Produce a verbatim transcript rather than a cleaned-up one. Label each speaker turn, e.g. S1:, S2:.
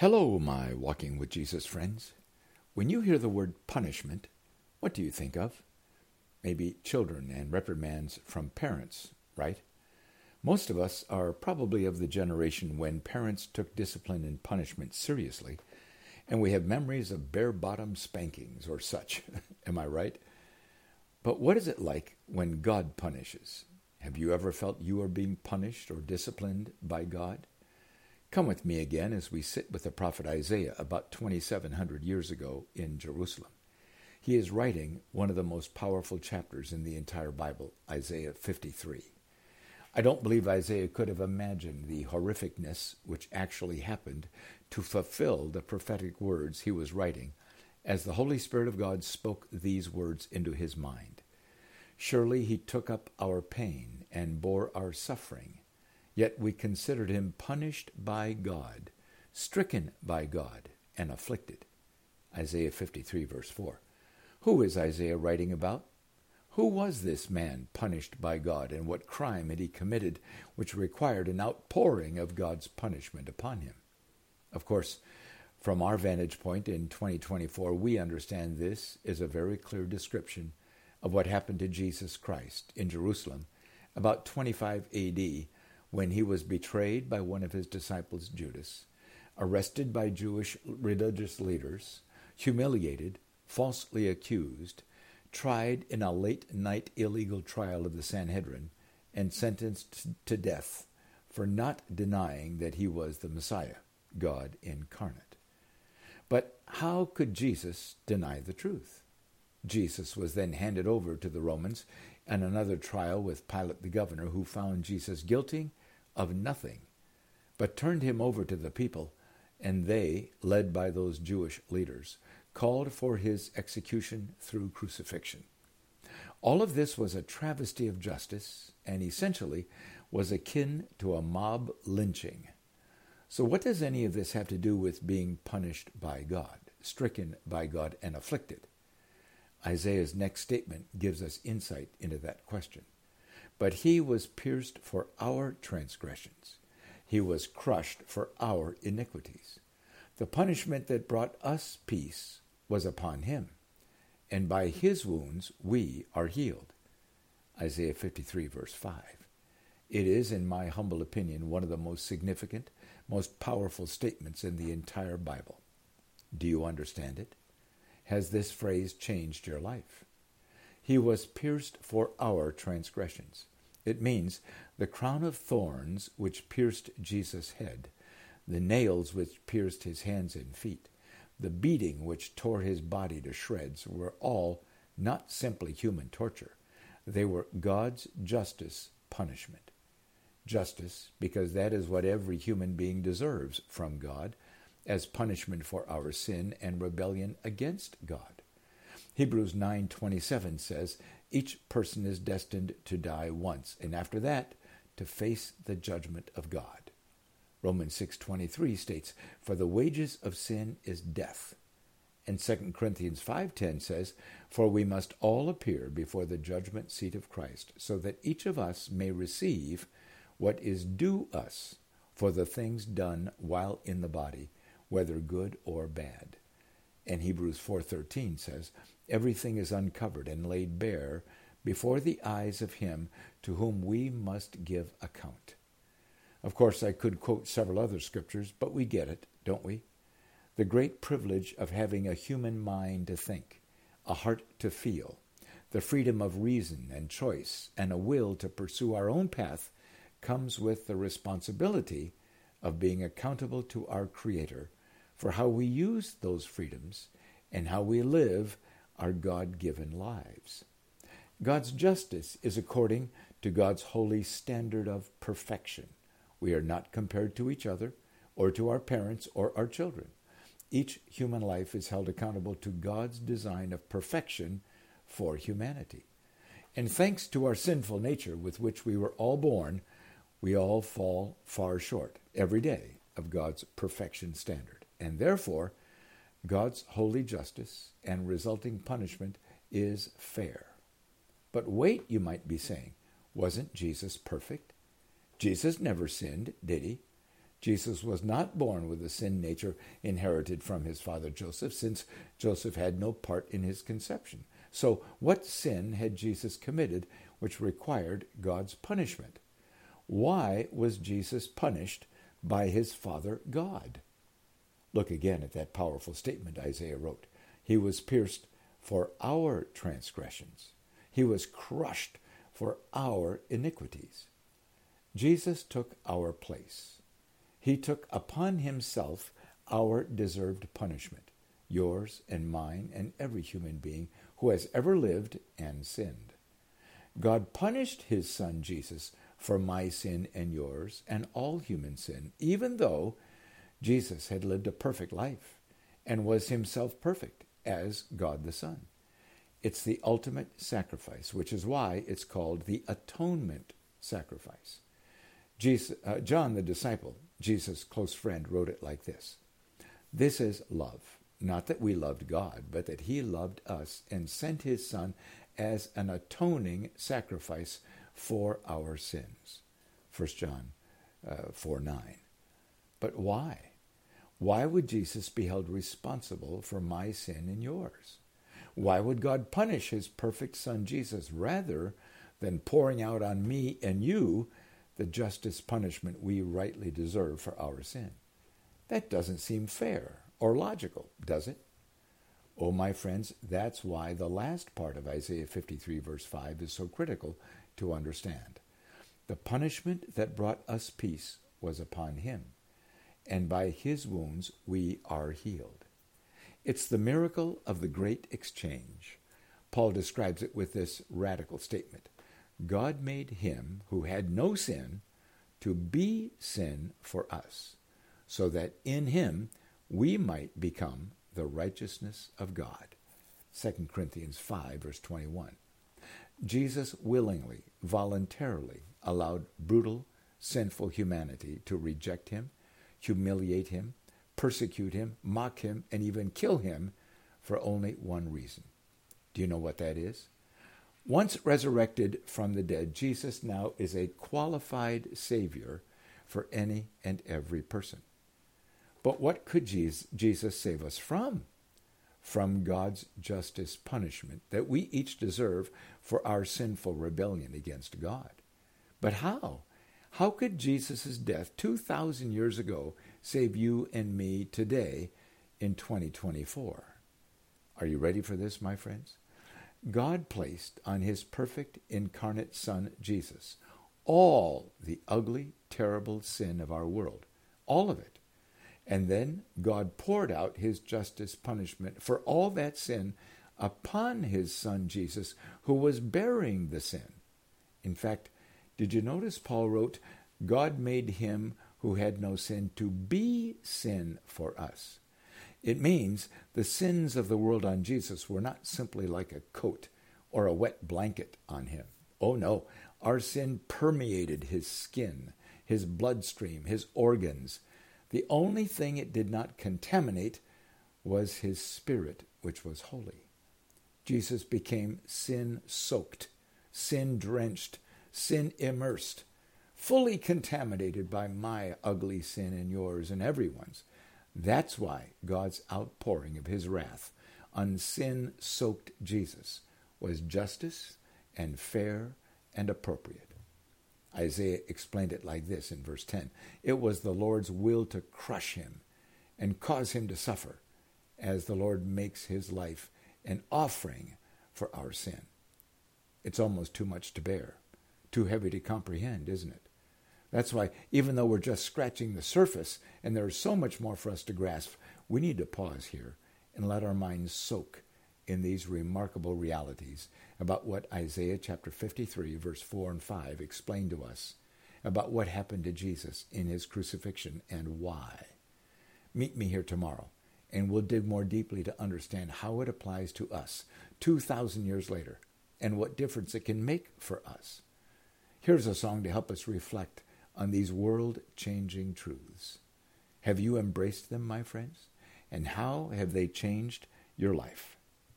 S1: Hello, my Walking with Jesus friends. When you hear the word punishment, what do you think of? Maybe children and reprimands from parents, right? Most of us are probably of the generation when parents took discipline and punishment seriously, and we have memories of bare-bottom spankings or such. Am I right? But what is it like when God punishes? Have you ever felt you are being punished or disciplined by God? Come with me again as we sit with the prophet Isaiah about twenty-seven hundred years ago in Jerusalem. He is writing one of the most powerful chapters in the entire Bible, Isaiah fifty-three. I don't believe Isaiah could have imagined the horrificness which actually happened to fulfill the prophetic words he was writing as the Holy Spirit of God spoke these words into his mind. Surely he took up our pain and bore our suffering. Yet we considered him punished by God, stricken by God, and afflicted. Isaiah fifty-three, verse four. Who is Isaiah writing about? Who was this man punished by God, and what crime had he committed which required an outpouring of God's punishment upon him? Of course, from our vantage point in twenty twenty-four, we understand this is a very clear description of what happened to Jesus Christ in Jerusalem about twenty-five A D, when he was betrayed by one of his disciples, Judas, arrested by Jewish religious leaders, humiliated, falsely accused, tried in a late-night illegal trial of the Sanhedrin, and sentenced to death for not denying that he was the Messiah, God incarnate. But how could Jesus deny the truth? Jesus was then handed over to the Romans and another trial with Pilate the governor, who found Jesus guilty of nothing, but turned him over to the people, and they, led by those Jewish leaders, called for his execution through crucifixion. All of this was a travesty of justice, and essentially was akin to a mob lynching. So what does any of this have to do with being punished by God, stricken by God, and afflicted? Isaiah's next statement gives us insight into that question. But he was pierced for our transgressions. He was crushed for our iniquities. The punishment that brought us peace was upon him, and by his wounds we are healed. Isaiah fifty-three, verse five. It is, in my humble opinion, one of the most significant, most powerful statements in the entire Bible. Do you understand it? Has this phrase changed your life? He was pierced for our transgressions. It means the crown of thorns which pierced Jesus' head, the nails which pierced his hands and feet, the beating which tore his body to shreds were all not simply human torture. They were God's justice punishment. Justice, because that is what every human being deserves from God as punishment for our sin and rebellion against God. Hebrews nine twenty-seven says, each person is destined to die once, and after that, to face the judgment of God. Romans six twenty-three states, for the wages of sin is death. And Second Corinthians five ten says, for we must all appear before the judgment seat of Christ, so that each of us may receive what is due us for the things done while in the body, whether good or bad. And Hebrews four thirteen says, everything is uncovered and laid bare before the eyes of him to whom we must give account. Of course, I could quote several other scriptures, but we get it, don't we? The great privilege of having a human mind to think, a heart to feel, the freedom of reason and choice, and a will to pursue our own path comes with the responsibility of being accountable to our Creator for how we use those freedoms and how we live our God-given lives. God's justice is according to God's holy standard of perfection. We are not compared to each other or to our parents or our children. Each human life is held accountable to God's design of perfection for humanity. And thanks to our sinful nature with which we were all born, we all fall far short every day of God's perfection standard. And therefore, God's holy justice and resulting punishment is fair. But wait, you might be saying, wasn't Jesus perfect? Jesus never sinned, did he? Jesus was not born with a sin nature inherited from his father Joseph, since Joseph had no part in his conception. So what sin had Jesus committed which required God's punishment? Why was Jesus punished by his Father God? Look again at that powerful statement Isaiah wrote. He was pierced for our transgressions. He was crushed for our iniquities. Jesus took our place. He took upon himself our deserved punishment, yours and mine and every human being who has ever lived and sinned. God punished his Son Jesus for my sin and yours and all human sin, even though Jesus had lived a perfect life and was himself perfect as God the Son. It's the ultimate sacrifice, which is why it's called the atonement sacrifice. Jesus, uh, John the disciple, Jesus' close friend, wrote it like this. This is love, not that we loved God, but that he loved us and sent his Son as an atoning sacrifice for our sins. First John uh, four nine. But why? Why would Jesus be held responsible for my sin and yours? Why would God punish his perfect Son Jesus rather than pouring out on me and you the justice punishment we rightly deserve for our sin? That doesn't seem fair or logical, does it? Oh, my friends, that's why the last part of Isaiah fifty-three verse five is so critical to understand. The punishment that brought us peace was upon him, and by his wounds we are healed. It's the miracle of the great exchange. Paul describes it with this radical statement. God made him who had no sin to be sin for us, so that in him we might become the righteousness of God. Second Corinthians five, verse twenty-one. Jesus willingly, voluntarily allowed brutal, sinful humanity to reject him, humiliate him, persecute him, mock him, and even kill him for only one reason. Do you know what that is? Once resurrected from the dead, Jesus now is a qualified Savior for any and every person. But what could Jesus save us from? From God's justice punishment that we each deserve for our sinful rebellion against God. But how? How could Jesus' death two thousand years ago save you and me today in twenty twenty-four? Are you ready for this, my friends? God placed on his perfect incarnate Son, Jesus, all the ugly, terrible sin of our world, all of it. And then God poured out his justice punishment for all that sin upon his Son, Jesus, who was bearing the sin. In fact, did you notice Paul wrote, God made him who had no sin to be sin for us. It means the sins of the world on Jesus were not simply like a coat or a wet blanket on him. Oh no, our sin permeated his skin, his bloodstream, his organs. The only thing it did not contaminate was his spirit, which was holy. Jesus became sin-soaked, sin-drenched, sin-immersed, fully contaminated by my ugly sin and yours and everyone's. That's why God's outpouring of his wrath on sin-soaked Jesus was justice and fair and appropriate. Isaiah explained it like this in verse ten. It was the Lord's will to crush him and cause him to suffer, as the Lord makes his life an offering for our sin. It's almost too much to bear, too heavy to comprehend, isn't it? That's why, even though we're just scratching the surface and there's so much more for us to grasp, we need to pause here and let our minds soak in these remarkable realities about what Isaiah chapter fifty-three, verse four and five explained to us about what happened to Jesus in his crucifixion and why. Meet me here tomorrow, and we'll dig more deeply to understand how it applies to us two thousand years later and what difference it can make for us. Here's a song to help us reflect on these world-changing truths. Have you embraced them, my friends? And how have they changed your life?